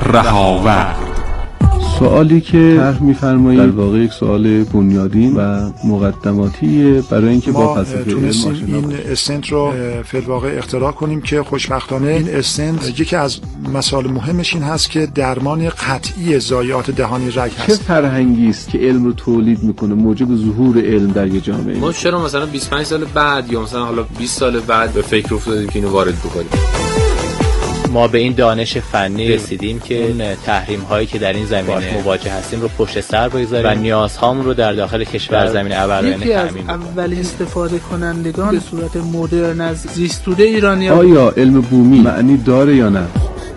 رهاورد. سوالی که طرح می‌فرمایید در واقع یک سوال بنیادین و مقدماتیه برای اینکه با فلسفه علم آشنا بشیم. این استنت رو فی الواقع اختراع کنیم که خوشبختانه این استنت یکی از مسائل مهمش این هست که درمان قطعی ضایعات دهانی رگ هست. چه فرهنگی است که علم رو تولید میکنه، موجب ظهور علم در یه جامعه؟ ما چرا مثلا 25 سال بعد یا مثلا حالا 20 سال بعد به فکر افتادیم که اینو وارد بکنیم؟ ما به این دانش فنی رسیدیم که اون تحریم هایی که در این زمینه مواجه هستیم رو پشت سر بگذاریم و نیازهامون رو در داخل کشور زمینه ابرآیینه تامین کنیم. یکی از اولین استفاده کنندگان به صورت مدرن از زیستوده ایرانی‌ها. آیا علم بومی معنی داره یا نه؟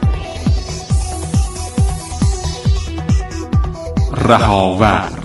رهاورد.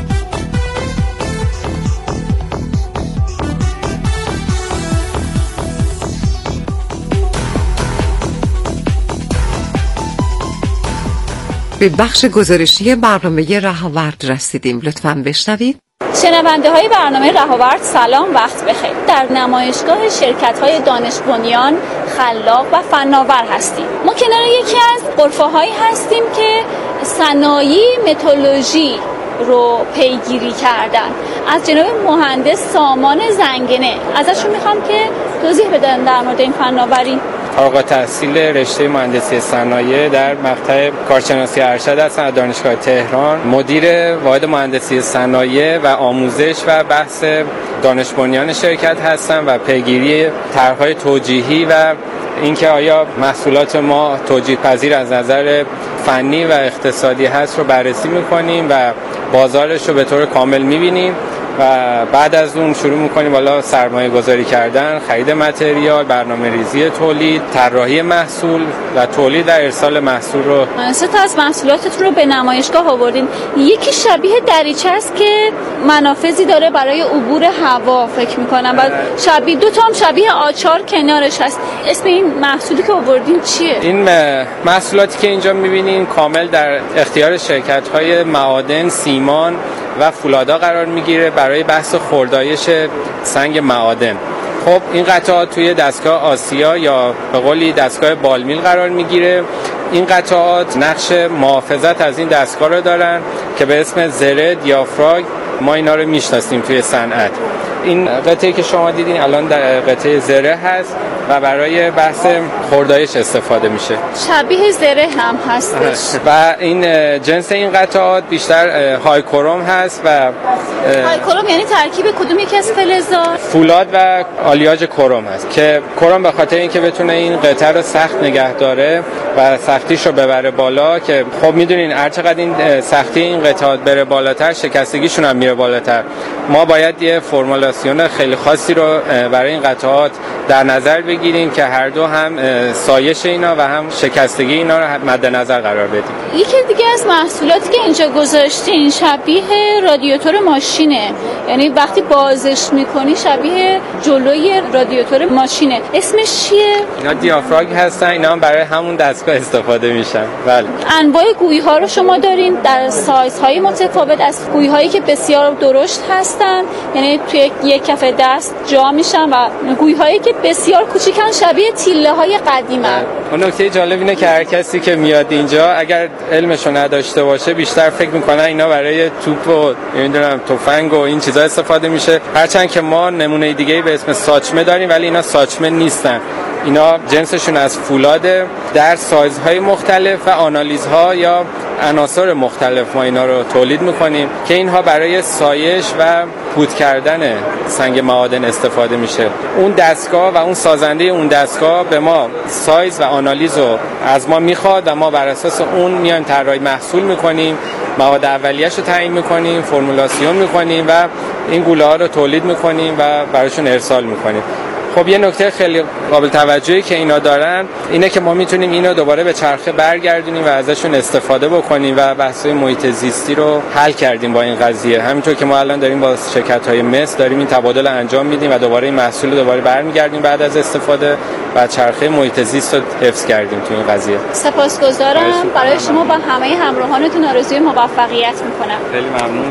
به بخش گزارشی برنامه رهاورد رسیدیم. لطفاً بشنوید. شنونده های برنامه رهاورد سلام، وقت بخیر. در نمایشگاه شرکت های دانش بنیان، خلاق و فناور هستیم. ما کنار یکی از غرفه هایی هستیم که صنایع متولوژی رو پیگیری کردن از جناب مهندس سامان زنگنه. ازشون میخوام که توضیح بدن در مورد این فناوری. فارغ التحصیل رشته مهندسی صنایع در مقطع کارشناسی ارشد هستم از دانشگاه تهران. مدیر واحد مهندسی صنایع و آموزش و بحث دانش بنیان شرکت هستم و پیگیری طرح‌های توجیهی و اینکه آیا محصولات ما توجیه پذیر از نظر فنی و اقتصادی هست رو بررسی می‌کنیم و بازارش رو به طور کامل می‌بینیم و بعد از اون شروع میکنیم بالا سرمایه گذاری کردن، خرید متریال، برنامه ریزی تولید، طراحی محصول و تولید و ارسال محصول رو. سه تا از محصولاتتون رو به نمایشگاه آوردین. یکی شبیه دریچه است که منافذی داره برای عبور هوا فکر میکنم و شبیه دو تا هم شبیه آچار کنارش هست. اسم این محصولی که آوردین چیه؟ این محصولاتی که اینجا میبینین کامل در اختیار شرکت‌های معادن، سیمان و فولادا قرار میگیره برای بحث خوردایش سنگ معادن. خب این قطعات توی دستگاه آسیا یا به قولی دستگاه بالمیل قرار میگیره. این قطعات نقش محافظت از این دستگاه رو دارن که به اسم زرد یا فراگ ما اینا رو میشناسیم توی صنعت. این قطعه که شما دیدین الان در قطعه زره هست و برای بحث خوردایش استفاده میشه. شبیه زره هم هستش. و این جنس این قطعات بیشتر های کروم هست و های کروم یعنی ترکیب کدوم یکی از فلزات؟ فولاد و آلیاژ کروم هست که کروم به خاطر اینکه بتونه این قطعه رو سخت نگه داره و سختیش رو ببره بالا که خب میدونین هر چقدر این سختی این قطعات بره بالاتر شکستگیشون هم میره بالاتر. ما باید یه فرمولاسیون خیلی خاصی رو برای این قطعات در نظر بگیریم که هر دو هم سایش اینا و هم شکستگی اینا رو مد نظر قرار بدیم. یکی دیگه از محصولاتی که اینجا گذاشتین شبیه رادیاتور ماشینه، یعنی وقتی بازش میکنی شبیه جلوی رادیاتور ماشینه. اسمش چیه؟ اینا دیافراگم هستن، اینا هم برای همون دستگاه استفاده میشن. بله. انواع گوی ها رو شما دارین در سایزهای متفاوت، از گوی هایی که بسیار درشت هستن یعنی توی یک کف دست جا میشن و گوی هایی که بسیار کوچیکن شبیه تیله های قدیمه. اون نکته جالب اینه که هر کسی که میاد اینجا اگر علمشو نداشته باشه بیشتر فکر میکنن اینا برای توپ و نمیدونم تفنگ و این چیزا استفاده میشه، هرچند که ما نمونه دیگه‌ای به اسم ساچمه داریم ولی اینا ساچمه نیستن. اینا جنسشون از فولاده، در سایزهای مختلف و آنالیزها یا عناصر مختلف ما اینا رو تولید میکنیم که اینها برای سایش و پود کردن سنگ معادن استفاده میشه. اون دستگاه و اون سازنده اون دستگاه به ما سایز و آنالیز رو از ما میخواد و ما بر اساس اون میایم طراحی محصول میکنیم، مواد اولیه‌اش رو تعیین میکنیم، فرمولاسیون میکنیم و این گوله ها رو تولید میکنیم و براشون ارسال میکنیم. خب یه نکته خیلی قابل توجهی که اینا دارن اینه که ما میتونیم اینو دوباره به چرخه برگردونیم و ازشون استفاده بکنیم و بحث‌های محیط زیستی رو حل کردیم با این قضیه. همینطور که ما الان داریم با شرکت‌های مس داریم این تبادل انجام میدیم و دوباره این محصول رو دوباره برمیگردیم بعد از استفاده و چرخه محیط زیست رو حفظ کردیم تو این قضیه. سپاسگزارم. برای شما با همه همراهانتون آرزوی موفقیت میکنم. خیلی ممنون.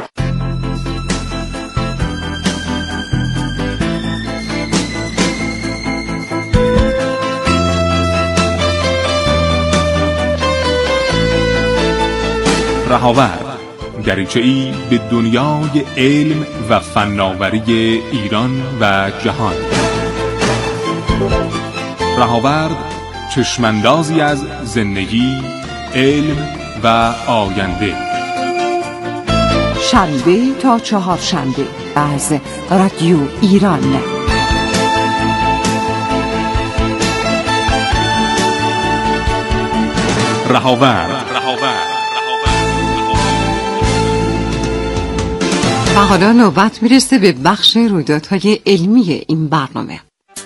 رهاورد، دریچه‌ای به دنیای علم و فناوری ایران و جهان. رهاورد چشماندازی از زندگی، علم و آینده. شنبه تا چهارشنبه از رادیو ایران. رهاورد. و حالا نوبت میرسه به بخش رویدادهای علمی این برنامه.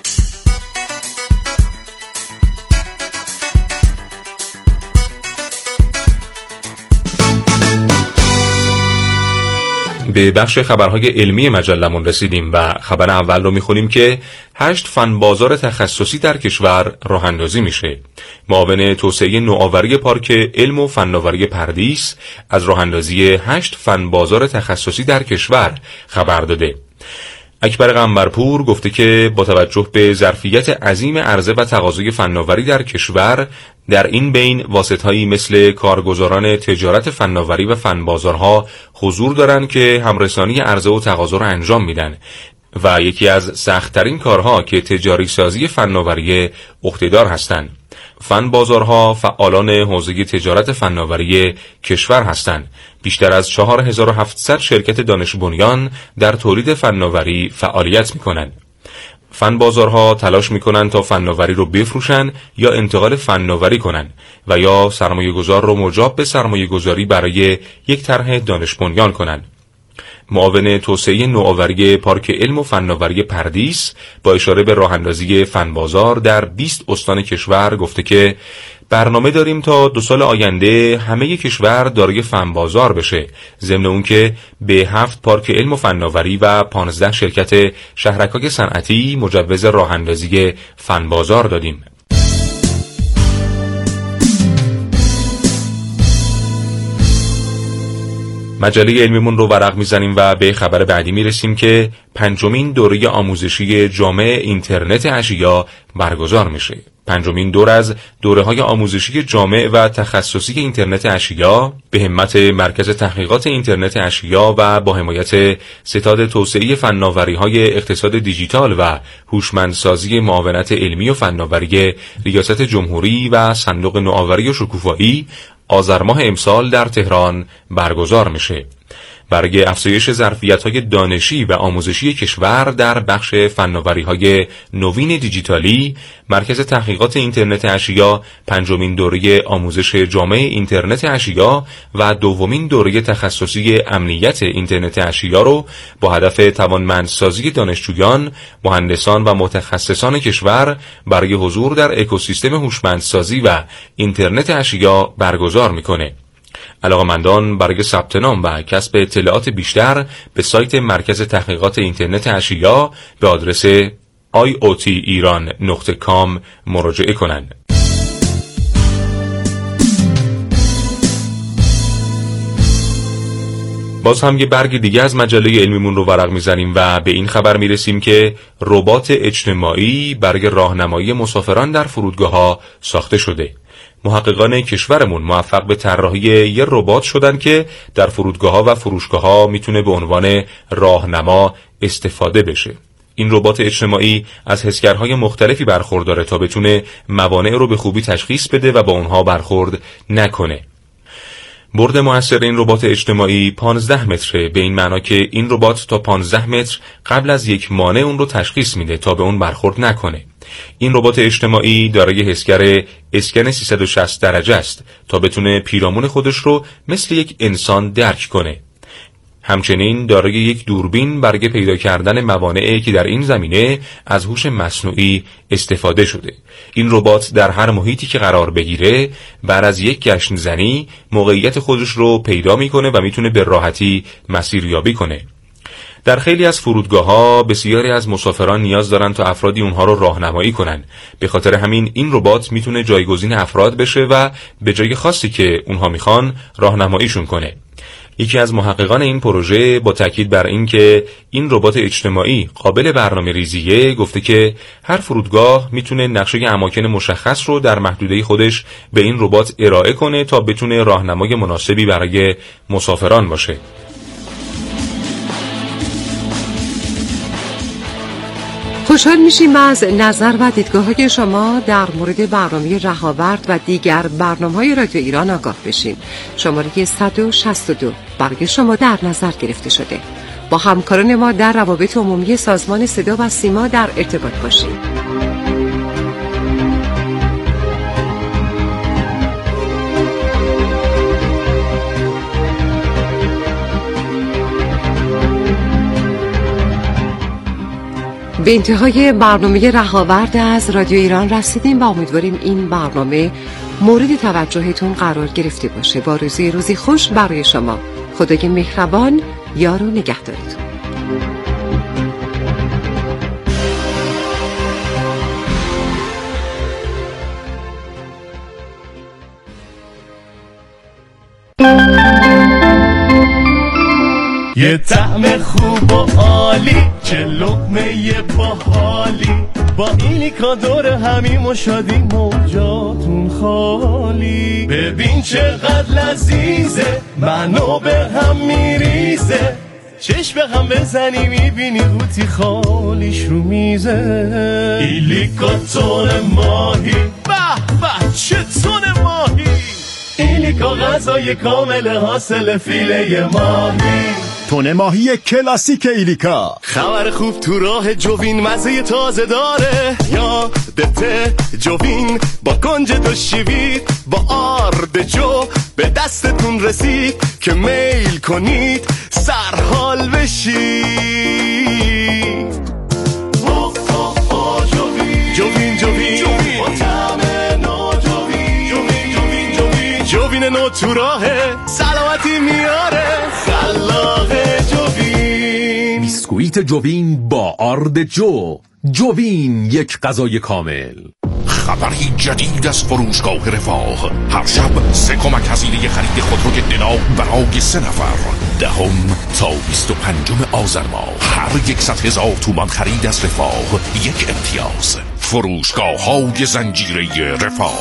به بخش خبرهای علمی مجلمون رسیدیم و خبر اول رو میخونیم که 8 فن بازار تخصصی در کشور راه اندازی میشه. معاون توسعه نوآوری پارک علم و فناوری پردیس از راه اندازی 8 فن بازار تخصصی در کشور خبر داده. اکبر قنبرپور گفته که با توجه به ظرفیت عظیم عرضه و تقاضای فناوری در کشور، در این بین واسطه‌هایی مثل کارگزاران تجارت فناوری و فنبازارها حضور دارند که همرسانی عرضه و تقاضا را انجام میدن و یکی از سخت‌ترین کارها که تجاری سازی فناوری عهده‌دار هستند. فن بازارها فعالان حوزه تجارت فناوری کشور هستند. بیشتر از 4700 شرکت دانش بنیان در تولید فناوری فعالیت می‌کنند. فن بازارها تلاش می‌کنند تا فناوری رو بفروشن یا انتقال فناوری کنن و یا سرمایه‌گذار رو مجاب به سرمایه‌گذاری برای یک طرح دانش بنیان کنن. معاون توسعه نوآوری پارک علم و فناوری پردیس با اشاره به راه اندازی فن بازار در 20 استان کشور گفته که برنامه داریم تا 2 سال آینده همه کشور دارای فن بازار بشه، ضمن اون که به 7 پارک علم و فناوری و 15 شرکت شهرک‌های صنعتی مجوز راه اندازی فن بازار دادیم. مجله علمیمون رو ورق میزنیم و به خبر بعدی میرسیم که 5مین دوره آموزشی جامع اینترنت اشیا برگزار میشه. 5مین دور از دوره‌های آموزشی جامع و تخصصی اینترنت اشیا به همت مرکز تحقیقات اینترنت اشیا و با حمایت ستاد توسعه فناوری‌های اقتصاد دیجیتال و هوشمندسازی معاونت علمی و فناوری ریاست جمهوری و صندوق نوآوری و شکوفایی آذر ماه امسال در تهران برگزار میشه. برای افزایش ظرفیت‌های دانشی و آموزشی کشور در بخش فناوری‌های نوین دیجیتالی، مرکز تحقیقات اینترنت اشیا 5مین دوره آموزش جامع اینترنت اشیا و 2مین دوره تخصصی امنیت اینترنت اشیا رو با هدف توانمندسازی دانشجویان، مهندسان و متخصصان کشور برای حضور در اکوسیستم هوشمندسازی و اینترنت اشیا برگزار می‌کنه. علاقه‌مندان برای ثبت نام و کسب اطلاعات بیشتر به سایت مرکز تحقیقات اینترنت اشیا به آدرس iotiiran.com مراجعه کنند. باز هم یه برگ دیگه از مجله علمیمون رو ورق میزنیم و به این خبر میرسیم که ربات اجتماعی برای راهنمایی مسافران در فرودگاه‌ها ساخته شده. محققان کشورمون موفق به طراحی یه ربات شدن که در فرودگاه‌ها و فروشگاه‌ها میتونه به عنوان راهنما استفاده بشه. این ربات اجتماعی از حسگرهای مختلفی برخورداره تا بتونه موانع رو به خوبی تشخیص بده و با اونها برخورد نکنه. برد مؤثر این ربات اجتماعی 15 متره، به این معنا که این ربات تا 15 متر قبل از یک مانع اون رو تشخیص میده تا به اون برخورد نکنه. این ربات اجتماعی دارای حسگر اسکن 360 درجه است تا بتونه پیرامون خودش رو مثل یک انسان درک کنه. همچنین دارای یک دوربین برای پیدا کردن موانعی که در این زمینه از هوش مصنوعی استفاده شده. این ربات در هر محیطی که قرار بگیره بعد از یک گشت زنی موقعیت خودش رو پیدا میکنه و میتونه به راحتی مسیریابی کنه. در خیلی از فرودگاه‌ها بسیاری از مسافران نیاز دارن تا افرادی اونها رو راهنمایی کنن. به خاطر همین این ربات میتونه جایگزین افراد بشه و به جای خاصی که اونها میخوان راهنماییشون کنه. یکی از محققان این پروژه با تاکید بر اینکه این ربات اجتماعی قابل برنامه‌ریزیه گفته که هر فرودگاه میتونه نقشه اماکن مشخص رو در محدوده خودش به این ربات ارائه کنه تا بتونه راهنمای مناسبی برای مسافران باشه. خوشحال میشیم از نظر و دیدگاه‌های شما در مورد برنامه رهاورد و دیگر برنامه‌های رادیو ایران آگاه بشیم. شماره 162 برای شما در نظر گرفته شده. با همکاران ما در روابط عمومی سازمان صدا و سیما در ارتباط باشیم. به انتهای برنامه رهاورد از رادیو ایران رسیدیم و امیدواریم این برنامه مورد توجهتون قرار گرفته باشه. با آرزوی روزی خوش برای شما. خدای مهربان یار و نگهدارتون. یه طعم خوب و عالی، چه لقمه باحالی، با ایلیکا دور همیم و شادیم و جاتون خالی. ببین چقدر لذیذه، منو به هم میریزه، چشم به هم بزنی میبینی قوطی خالیش رو میزه. ایلیکا تون ماهی، به به چه تون ماهی، ایلیکا غذای کامل حاصل فیله ماهی. تون ماهی کلاسیک ایلیکا. خبر خوب تو راه جوین، مزه تازه داره، یادته جوین با کنج دو شیوید، با آرد جو به دستتون رسید که میل کنید سرحال بشید. جوین جوین جوین با طعم نو، جوین جوین جوین جوین جوین نو تو راهه، سلامتی میاره خلاق جوین. بیسکویت جوین با آرد جو. جوین یک غذای کامل. خبری جدید از فروشگاه رفاه. هر شب 3 کمک هزینه خرید خودروی دنا برای 3 نفر. 10 تا 25 آذر ماه. هر 100,000 تومان خرید از رفاه 1 امتیاز. فروشگاه های زنجیره رفاه.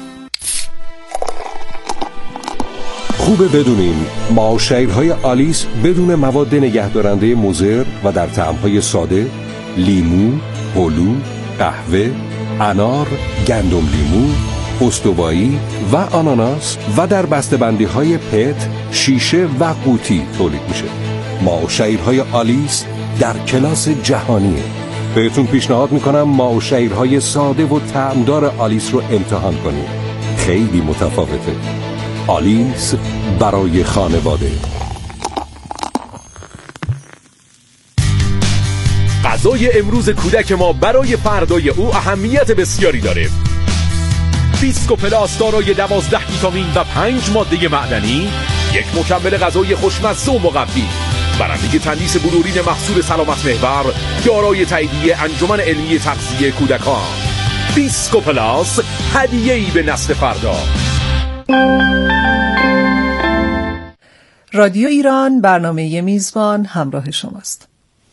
خوبه بدونین معاشرهای آلیس بدون مواد نگهدارنده مضر و در طعم‌های ساده، لیمو، هلو، قهوه، انار، گندم لیمو، استوایی و آناناس و در بسته‌بندی‌های پت، شیشه و قوطی تولید میشه. معاشرهای آلیس در کلاس جهانیه. بهتون پیشنهاد میکنم معاشرهای ساده و طعمدار آلیس رو امتحان کنید. خیلی متفاوته. آلیس برای خانواده. غذای امروز کودک ما برای فردای او اهمیت بسیاری داره. بیسکو پلاس دارای 12 ویتامین و 5 ماده معدنی، یک مکمل غذای خوشمزه و مقوی، برنده تندیس بلورین محصول سلامت محور، دارای تاییدیه انجمن علمی تغذیه کودکان. بیسکو پلاس، هدیه‌ای به نسل فردا. رادیو ایران، برنامه میزبان همراه شماست.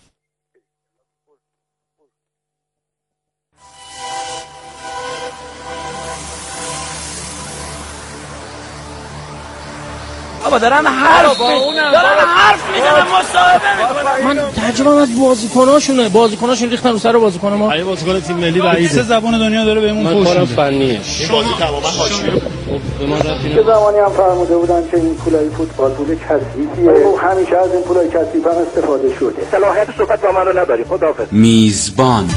بابا دارن حرف میزنن مصاحبه میکنن. من تعجبم از بازیکناشون ریختن رو سر بازیکن ما. ای بازیکن تیم ملی بعیده. سه زبان دنیا داره بهمون پوش میده. من کارم فنیه. بازی تماما حاشیه. به ما رفتی. که زمانی هم فرموده بودن که این پولای فوتبال پول کثیفیه. همیشه از این پولای کثیف هم استفاده شده. صلاحیت صحبت با من رو نداری. خداحافظ. میزبان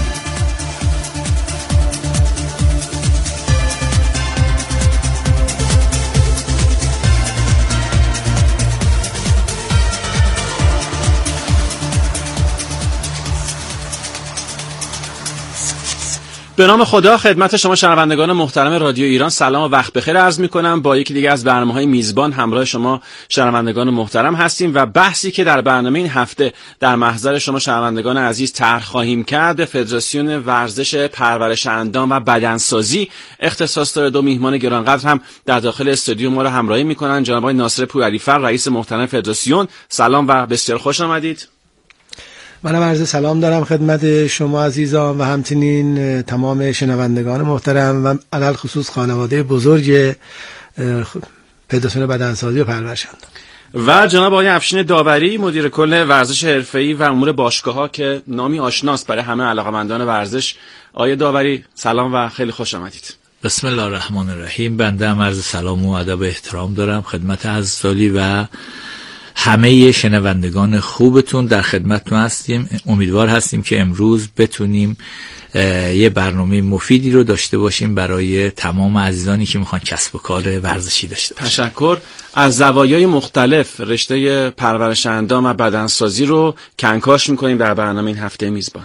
به نام خدا خدمت شما شنوندگان محترم رادیو ایران سلام و وقت بخیر عرض می‌کنم. با یکی دیگه از برنامه‌های میزبان همراه شما شنوندگان محترم هستیم و بحثی که در برنامه این هفته در محضر شما شنوندگان عزیز طرح خواهیم کرد فدراسیون ورزش پرورش اندام و بدنسازی اختصاص داره. دو میهمان گرانقدر هم در داخل استودیو ما را همراهی می‌کنند. جناب آقای ناصر پورعلیفر رئیس محترم فدراسیون، سلام و بسیار خوش آمدید. منم عرض سلام دارم خدمت شما عزیزان و همچنین تمام شنوندگان محترم و علل خصوص خانواده بزرگ فدراسیون بدنسازی و پرورش اندام و جناب آقای افشین داوری مدیر کل ورزش حرفه‌ای و امور باشگاه‌ها که نامی آشناست برای همه علاقه‌مندان ورزش. آقای داوری سلام و خیلی خوش آمدید. بسم الله الرحمن الرحیم. بنده هم عرض سلام و ادب و احترام دارم خدمت عزیزانی و همه شنوندگان خوبتون. در خدمتتون هستیم. امیدوار هستیم که امروز بتونیم یه برنامه مفیدی رو داشته باشیم برای تمام عزیزانی که میخوان کسب و کار ورزشی داشته باشن. تشکر. از زوایای مختلف رشته پرورش اندام و بدنسازی رو کنکاش میکنیم در برنامه این هفته میزبان.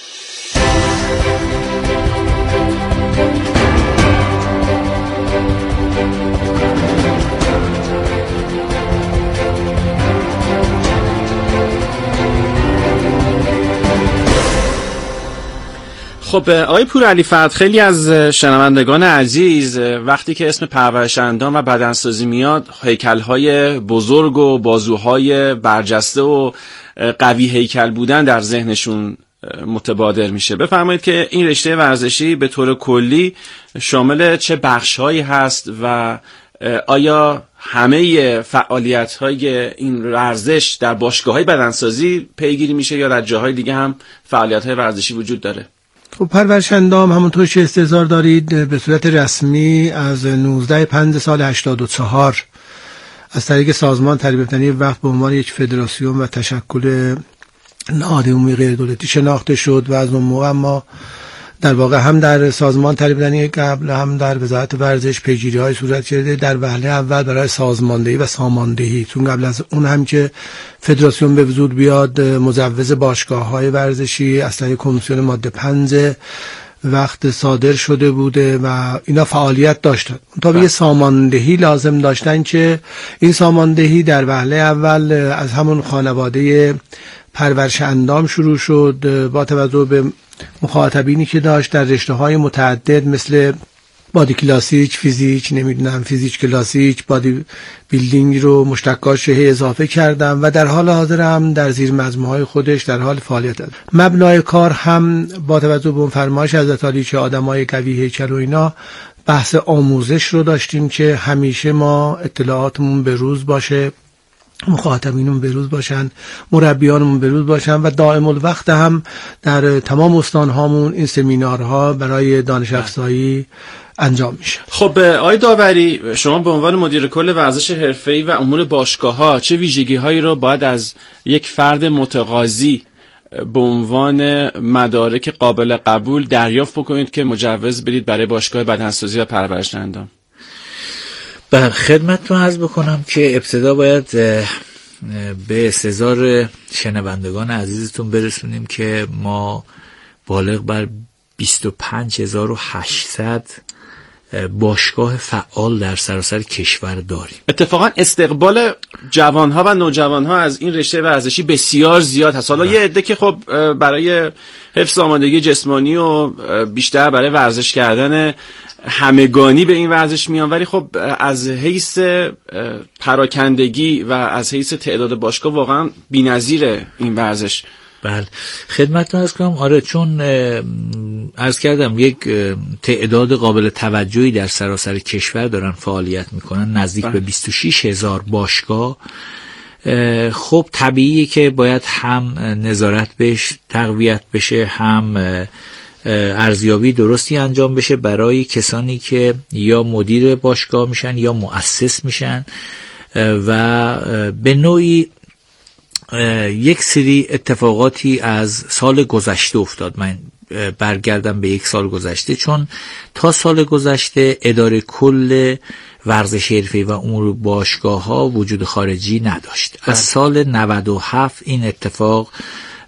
خب آقای پورعلیفر، خیلی از شنوندگان عزیز وقتی که اسم پرورش اندام و بدنسازی میاد هیکل‌های بزرگ و بازوهای برجسته و قوی هیکل بودن در ذهنشون متبادر میشه. بفرمایید که این رشته ورزشی به طور کلی شامل چه بخش‌هایی هست و آیا همه فعالیت‌های این ورزش در باشگاه‌های بدنسازی پیگیری میشه یا در جاهای دیگه هم فعالیت‌های ورزشی وجود داره؟ خب پرورش اندام همونطور که استحضار دارید به صورت رسمی از 19 سال 84 از طریق سازمان تربیت بدنی وقت به عنوان یک فدراسیون و تشکل نهاد عمومی غیر دولتی شناخته شد و از اون موقع ما در واقع هم در سازمان تربیت بدنی قبل هم در وزارت ورزش پیگیری‌های صورت گرفته. در وهله اول برای سازماندهی و ساماندهی، چون قبل از اون هم که فدراسیون به وجود بیاد مجوز باشگاه‌های ورزشی از طریق کمیسیون ماده 5 وقت صادر شده بوده و اینا فعالیت داشتن. تا یه ساماندهی لازم داشتن که این ساماندهی در وهله اول از همون خانواده پرورش اندام شروع شد با توجه به مخاطبینی که داشت در رشته‌های متعدد مثل بادی کلاسیک، فیزیک، فیزیک کلاسیک، بادی بیلدینگ رو مشتقاتش اضافه کردم و در حال حاضر هم در زیر مجموعه‌های خودش در حال فعالیت است. مبنای کار هم با توجه به اون فرمایش حضرت عالی که آدمای قوی هیکل و اینا بحث آموزش رو داشتیم که همیشه ما اطلاعاتمون به روز باشه، مخاطبینمون بروز باشن، مربیانمون بروز باشن و دائم الوقت هم در تمام استانهامون این سمینارها برای دانش افزایی انجام میشه. خب آقای داوری، شما به عنوان مدیر کل ورزش حرفه‌ای و امور باشگاه‌ها چه ویژگی‌هایی رو باید از یک فرد متقاضی به عنوان مدارک قابل قبول دریافت بکنید که مجوز بدید برای باشگاه بدنسازی و پرورش اندام؟ بر خدمتتون عرض بکنم که ابتدا باید به استحضار شنوندگان عزیزتون برسونیم که ما بالغ بر 25800 باشگاه فعال در سراسر کشور داریم. اتفاقا استقبال جوانها و نوجوانها از این رشته ورزشی بسیار زیاد هست. حالا یه عده که خب برای حفظ آمادگی جسمانی و بیشتر برای ورزش کردن همگانی به این ورزش میان، ولی خب از حیث پراکندگی و از حیث تعداد باشگاه واقعا بی‌نظیره این ورزش. بله خدمتتون عرض کنم. آره، چون عرض کردم یک تعداد قابل توجهی در سراسر کشور دارن فعالیت میکنن، نزدیک به 26000 باشگاه. خب طبیعیه که باید هم نظارت بهش تقویت بشه، هم ارزیابی درستی انجام بشه برای کسانی که یا مدیر باشگاه میشن یا مؤسس میشن و به نوعی یک سری اتفاقاتی از سال گذشته افتاد. من برگردم به یک سال گذشته، چون تا سال گذشته اداره کل ورزش حرفه‌ای و امور باشگاه‌ها وجود خارجی نداشت. از سال 97 این اتفاق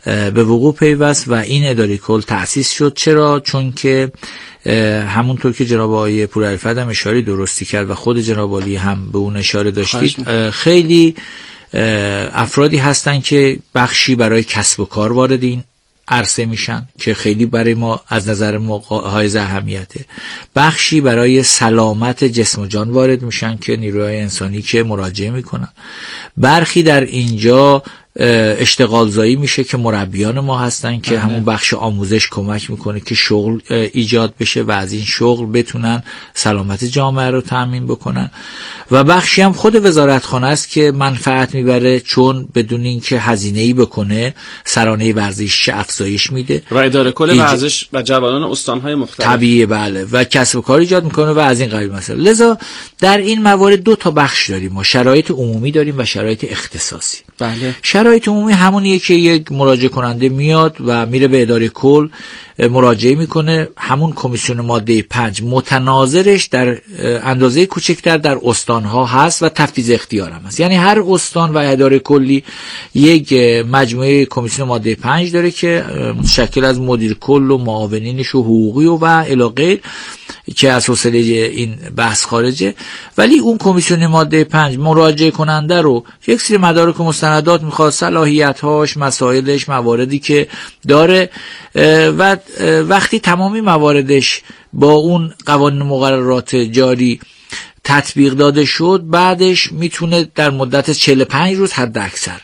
به وقوع پیوست و این اداره کل تأسیس شد. چرا؟ چون که همونطور که جناب آقای پورعلی‌فرد هم اشاره درستی کرد و خود جناب عالی هم به اون اشاره داشتید، خیلی افرادی هستن که بخشی برای کسب و کار وارد این عرصه میشن که خیلی برای ما از نظر ما حائز اهمیته، بخشی برای سلامت جسم و جان وارد میشن که نیروهای انسانی که مراجعه میکنن، برخی در اینجا اشتغال زایی میشه که مربیان ما هستن که همون بخش آموزش کمک میکنه که شغل ایجاد بشه و از این شغل بتونن سلامت جامعه رو تامین بکنن، و بخشی هم خود وزارتخانه است که منفعت میبره چون بدون اینکه هزینه‌ای بکنه سرانه ورزش افزایش میده و اداره کل ورزش و جوانان استانهای مختلف طبیعیه، بله، و کسب و کار ایجاد میکنه و از این قبیل مسائل. لذا در این موارد دو تا بخش داریم، ما شرایط عمومی داریم و شرایط اختصاصی. بله. شرایط عمومی همونیه که یک مراجعه کننده میاد و میره به اداره کل مراجعه میکنه، همون کمیسیون ماده 5 متناظرش در اندازه کوچکتر در استانها هست و تفویض اختیار هم هست. یعنی هر استان و اداره کلی یک مجموعه کمیسیون ماده 5 داره که متشکل از مدیر کل و معاونینش و حقوقی و الی غیر که از حوصله این بحث خارجه. ولی اون کمیسیون ماده 5 مراجعه کننده رو یک سری مدارک و مستندات میخواد، صلاحیت‌هاش، مسائلش، مواردی که داره، و وقتی تمامی مواردش با اون قوانین مقررات جاری تطبیق داده شد، بعدش میتونه در مدت 45 روز حد اکثر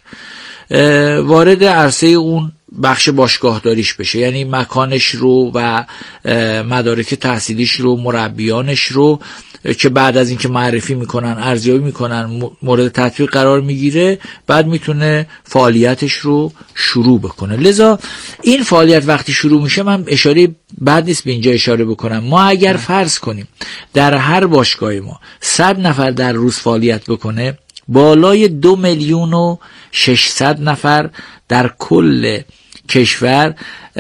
وارد عرصه اون بخش باشگاهداریش بشه، یعنی مکانش رو و مدارک تحصیلیش رو، مربیانش رو که بعد از اینکه معرفی میکنن، ارزیابی میکنن، مورد تطبیق قرار میگیره، بعد میتونه فعالیتش رو شروع بکنه. لذا این فعالیت وقتی شروع میشه، من اشاره بد نیست به اینجا اشاره بکنم، ما اگر فرض کنیم در هر باشگاه ما 100 نفر در روز فعالیت بکنه، بالای 2,600,000 نفر در کل کشور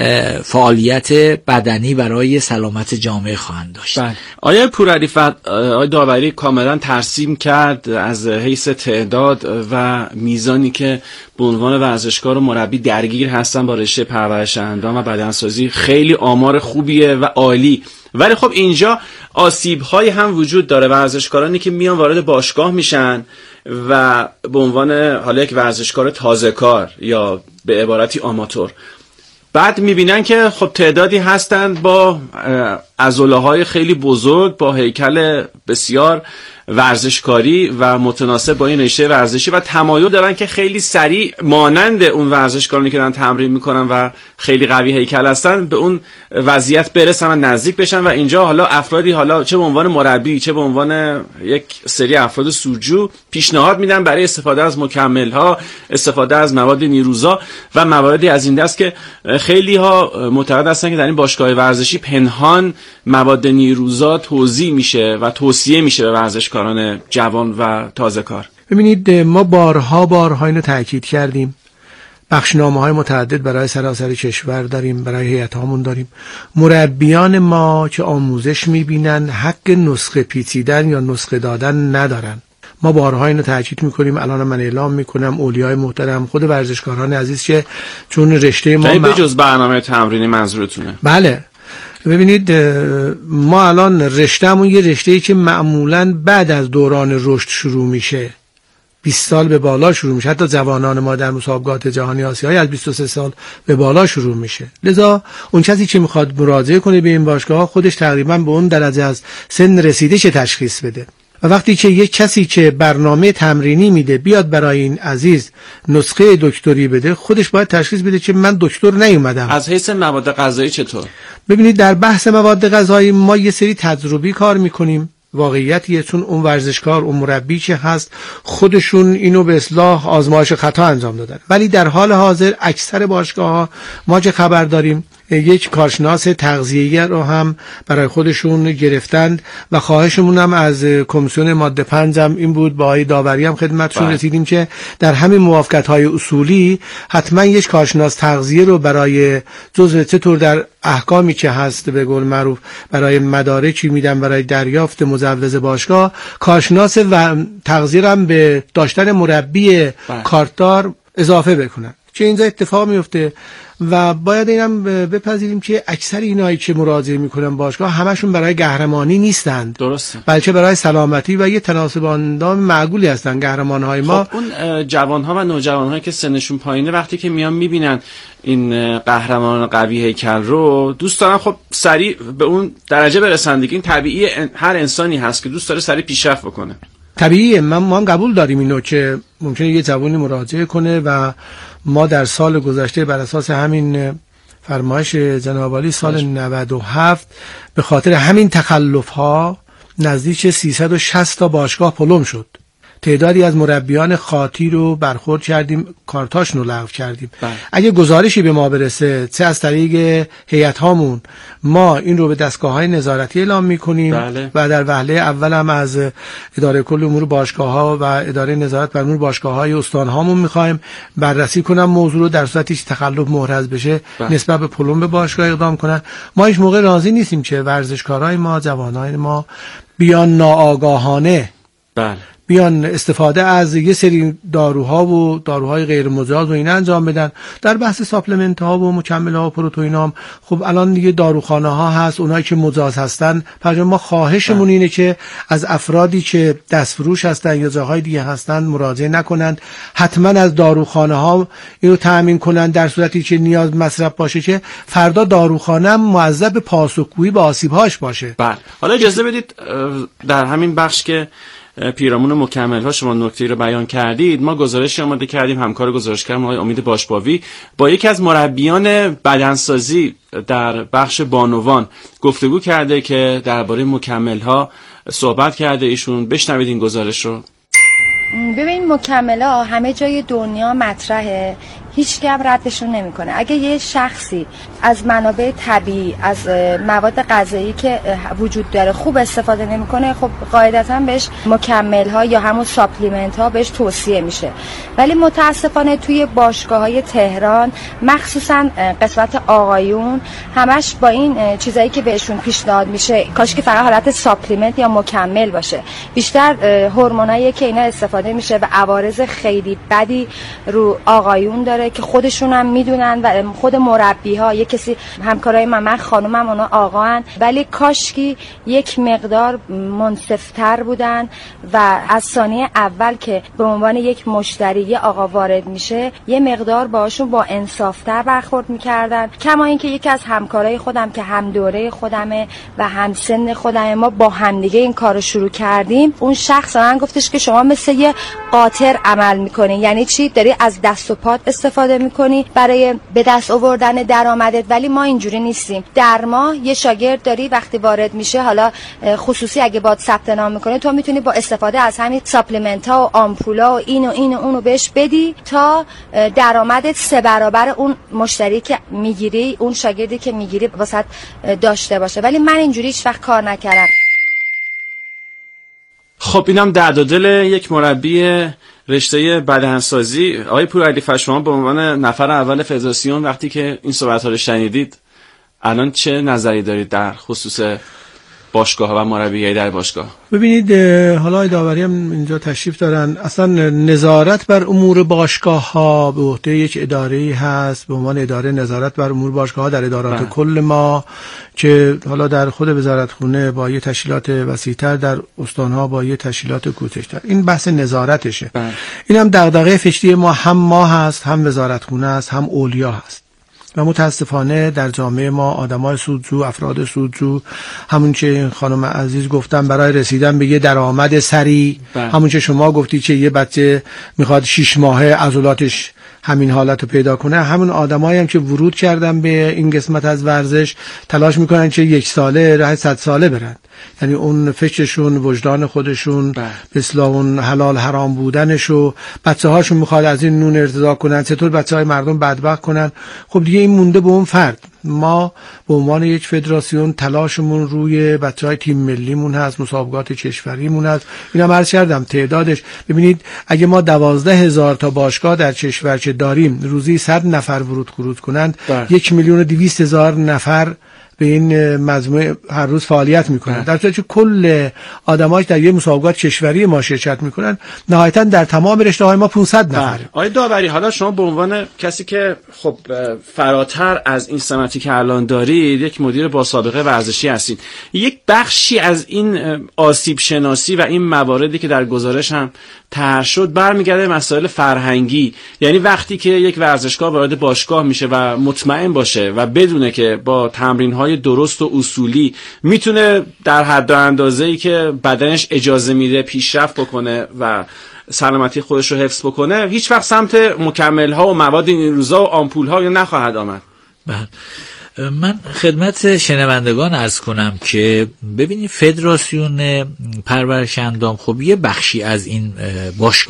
فعالیت بدنی برای سلامت جامعه خواهند داشت. آیا پورعلی‌فرد، آیا داوری کاملا ترسیم کرد از حیث تعداد و میزانی که به عنوان ورزشکار و مربی درگیر هستن با رشته پرورش اندام و بدنسازی؟ خیلی آمار خوبیه و عالی، ولی خب اینجا آسیب‌های هم وجود داره. ورزشکارانی که میان وارد باشگاه میشن و به عنوان حالا یک ورزشکار تازه کار یا به عبارتی آماتور، بعد میبینن که خب تعدادی هستند با عضله‌های خیلی بزرگ، با هیکل بسیار ورزشکاری و متناسب با این رشته ورزشی و تمایل دارن که خیلی سریع مانند اون ورزشکارانی که دارن تمرین میکنن و خیلی قوی هیکل هستن به اون وضعیت برسن و نزدیک بشن، و اینجا حالا افرادی، حالا چه به عنوان مربی چه به عنوان یک سری افراد سودجو، پیشنهاد میدن برای استفاده از مکمل‌ها، استفاده از مواد نیروزا و مواردی از این دست که خیلی ها معتقد هستن که در این باشگاه ورزشی پنهان مواد نیروزا توزیع میشه و توصیه میشه به ورزشکاران جوان و تازه کار. ببینید، ما بارها اینو تاکید کردیم، بخشنامه‌های متعدد برای سراسر کشور داریم، برای هیئت‌هامون داریم. مربیان ما که آموزش میبینن حق نسخه پیچیدن یا نسخه دادن ندارن. ما بارها اینو تاکید میکنیم، الان من اعلام میکنم، اولیای محترم، خود ورزشکاران عزیز که چون رشته ما به جز برنامه تمرینی منظورتونه؟ بله. ببینید، ما الان رشته‌مون یه رشته‌ای که معمولاً بعد از دوران رشد شروع میشه، 20 سال به بالا شروع میشه. حتی جوانان ما در مسابقات جهانی آسیایی از 23 سال به بالا شروع میشه. لذا اون کسی که میخواد مراجعه کنه به این باشگاه خودش تقریبا به اون درجه از سن رسیده چه تشخیص بده. و وقتی که یک کسی که برنامه تمرینی میده بیاد برای این عزیز نسخه دکتری بده، خودش باید تشخیص بده که من دکتر نیومدم. از حیث مواد غذایی چطور؟ ببینید، در بحث مواد غذایی ما یه سری تجربی کار میکنیم. واقعیتیه، چون اون ورزشکار، اون مربی که هست، خودشون اینو به اصلاح آزمایش خطا انجام دادن. ولی در حال حاضر اکثر باشگاه‌ها ما که خبر داریم یک کارشناس تغذیه‌ای رو هم برای خودشون گرفتند و خواهشمون هم از کمیسیون ماده 5 هم این بود، با آقای داوری هم خدمتشون رسیدیم که در همین موافقت‌های اصولی حتما یک کارشناس تغذیه رو برای جزء چطور در احکامی که هست به قول معروف برای مدارکی میدن برای دریافت مجوز باشگاه، کارشناس و تغذیه هم به داشتن مربی کارتدار اضافه بکنن. چه اینجا اتفاق میفته و باید اینم بپذیریم که اکثر اینایی که مراجعه میکنن باشگاه همشون برای قهرمانی نیستند، درسته، بلکه برای سلامتی و یه تناسب اندام معقولی هستن. قهرمانهای ما خب اون جوانها و نوجوانهایی که سنشون پایینه وقتی که میان میبینن این قهرمان قوی هیکل رو دوست دارن خب سریع به اون درجه برسن دیگه. این طبیعی هر انسانی هست که دوست داره سریع پیشرفت بکنه. طبیعیه، ما هم قبول داریم اینو که ممکنه یه جوانی مراجعه کنه و ما در سال گذشته بر اساس همین فرمایش جناب عالی سال 97 به خاطر همین تخلف‌ها نزدیک 360 تا باشگاه پلم شد. تعدادی از مربیان خاطی رو برخورد کردیم، کارتاشون رو لغو کردیم. اگه گزارشی به ما برسه چه از طریق هیئت هامون، ما این رو به دستگاه‌های نظارتی اعلام می‌کنیم و در وهله اول هم از اداره کل امور باشگاه‌ها و اداره نظارت بر امور باشگاه‌های استان هامون می‌خوایم بررسی کنن موضوع رو، در صورتی که تخلف محرز بشه نسبت به پلم به باشگاه اقدام کنن. ما هیچ موقع راضی نیستیم که ورزشکارای ما، جوانای ما بیان ناآگاهانه بیان استفاده از یه سری داروها و داروهای غیر مجاز و این انجام بدن. در بحث ساپلمنت ها و مکمل ها و پروتئین ها خب الان دیگه داروخانه ها هست، اونایی که مجاز هستن. پس ما خواهشمون اینه که از افرادی که دستفروش هستن یا جاهای دیگه هستن مراجعه نکنند، حتما از داروخانه ها اینو تامین کنن در صورتی که نیاز مصرف باشه که فردا داروخانه معذب به پاسخگویی به آسیب‌هاش باشه. بله، حالا اجازه بدید در همین بخش که پیرامون مکمل ها شما نکته رو بیان کردید، ما گزارشی آماده کردیم، همکار گزارشگرم آقای امید باشباوی با یکی از مربیان بدنسازی در بخش بانوان گفتگو کرده که درباره مکمل ها صحبت کرده. ایشون بشنوید این گزارش رو. ببین مکمل ها همه جای دنیا مطرحه، هیچ کی ردشون نمیکنه. اگه یه شخصی از منابع طبیعی، از مواد غذایی که وجود داره خوب استفاده نمیکنه، خب قاعدتاً بهش مکمل ها یا همون ساپلیمنت ها بهش توصیه میشه. ولی متاسفانه توی باشگاه‌های تهران مخصوصا قسمت آقایون همش با این چیزایی که بهشون پیشنهاد میشه، کاش که فقط حالت ساپلیمنت یا مکمل باشه، بیشتر هورمونایی که اینا استفاده میشه و عوارض خیلی بدی رو آقایون داره که خودشون هم میدونن و خود مربی ها، یک کسی همکارای من خانومم اونا آقاان، ولی کاشکی یک مقدار منصفتر بودن و از ثانیه اول که به عنوان یک مشتری آقا وارد میشه یه مقدار باهاشون با انصافتر برخورد میکردن. کما اینکه یکی از همکارای خودم که هم دوره خودمه و هم سن خودمه، ما با همدیگه این کارو شروع کردیم، اون شخص من گفتش که شما مثل یه قاطر عمل میکنین. یعنی چی؟ داری از دست و پات استفاده میکنی برای به دست آوردن درآمدت، ولی ما اینجوری نیستیم. در ماه یه شاگرد داری وقتی وارد میشه، حالا خصوصی اگه باید ثبت نام میکنه، تو میتونی با استفاده از همین ساپلمنت ها و آمپولا و این و اونو بهش بدی تا درآمدت 3 برابر اون مشتری که میگیری، اون شاگردی که میگیری واسط داشته باشه. ولی من اینجوری هیچ وقت کار نکردم. خب اینم درد و دل یک مربی رشته بدنسازی. آقای پورعلی، شما به عنوان نفر اول فدراسیون وقتی که این صحبت‌ها رو شنیدید الان چه نظری دارید در خصوص باشگاه و مربیگری در باشگاه؟ ببینید، حالا آقای داوری هم اینجا تشریف دارن. اصلا نظارت بر امور باشگاه ها به عهده یک اداره‌ای هست به عنوان اداره نظارت بر امور باشگاه ها در ادارات کل ما، که حالا در خود وزارتخونه با یه تشکیلات وسیع‌تر، در استان‌ها با یه تشکیلات کوچکتر. این بحث نظارتشه. این هم دغدغه فکری ما، هم ما هست، هم وزارتخونه هست، هم اولیا هست. و متاسفانه در جامعه ما آدمای سودجو، افراد سودجو، همون که خانم عزیز گفتن برای رسیدن به یه درآمد سریع، همون که شما گفتی که یه بچه میخواد 6 ماهه عضلاتش همین حالت رو پیدا کنه، همون آدمایی هم که ورود کردن به این قسمت از ورزش تلاش میکنن که 1 ساله راه 100 ساله برن. یعنی اون فکرشون، وجدان خودشون، به اصطلاح اون حلال حرام بودنشو بچه هاشون میخواد از این نون ارتضا کنن، چطور بچه های مردم بدبخت کنن. خب دیگه این مونده به اون فرد. ما به عنوان یک فدراسیون تلاشمون روی بچه های تیم ملیمون هست، مسابقات کشوریمون هست. اینم عرض کردم تعدادش، ببینید اگه ما 12,000 تا باشگاه در کشور که داریم، روزی 100 نفر ورود خروج کنند، 1,200,000 نفر به این مجموعه هر روز فعالیت میکنن، در صورتی که کل آدماش در یه مسابقات کشوری ما شرکت میکنن، نهایتا در تمام رشته‌های ما 500 نفره. آقای داوری، حالا شما به عنوان کسی که خب فراتر از این سمتی که الان دارید، یک مدیر با سابقه ورزشی هستید، یک بخشی از این آسیب شناسی و این مواردی که در گزارش هم طرح شد برمیگرده مسائل فرهنگی. یعنی وقتی که یک ورزشکار وارد باشگاه میشه و مطمئن باشه و بدونه که با تمرین‌های درست و اصولی میتونه در حد و اندازه‌ای که بدنش اجازه میده پیشرفت بکنه و سلامتی خودش رو حفظ بکنه، هیچ وقت سمت مکمل‌ها و مواد این روزا و آمپول‌ها نخواهد آمد. بله. من خدمت شنوندگان عرض کنم که ببینید فدراسیون پرورش اندام خب یه بخشی از این باشگاه